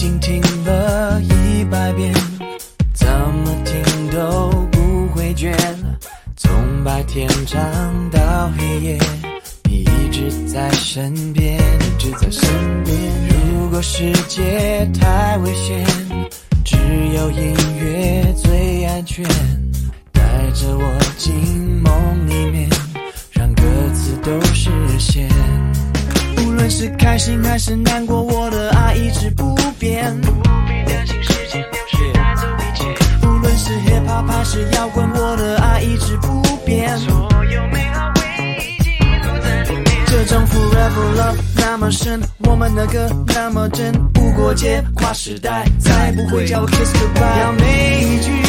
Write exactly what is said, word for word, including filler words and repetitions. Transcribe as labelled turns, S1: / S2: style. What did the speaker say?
S1: 经听了一百遍，怎么听都不会倦，从白天唱到黑夜，你一直在身边，一直在身边。如果世界太危险，只有音乐最安全，带着我进梦里面，让歌词都实现。无论是开心还是难过，我的爱一直不变，不必担心时间流逝带走一切。无论是 hip hop 还是摇滚，我的爱一直不变，所有美好回忆记录在里面。这种 forever love 那么深，我们的歌那么真，不过界跨时代，再不会叫我 kiss goodbye。要每一句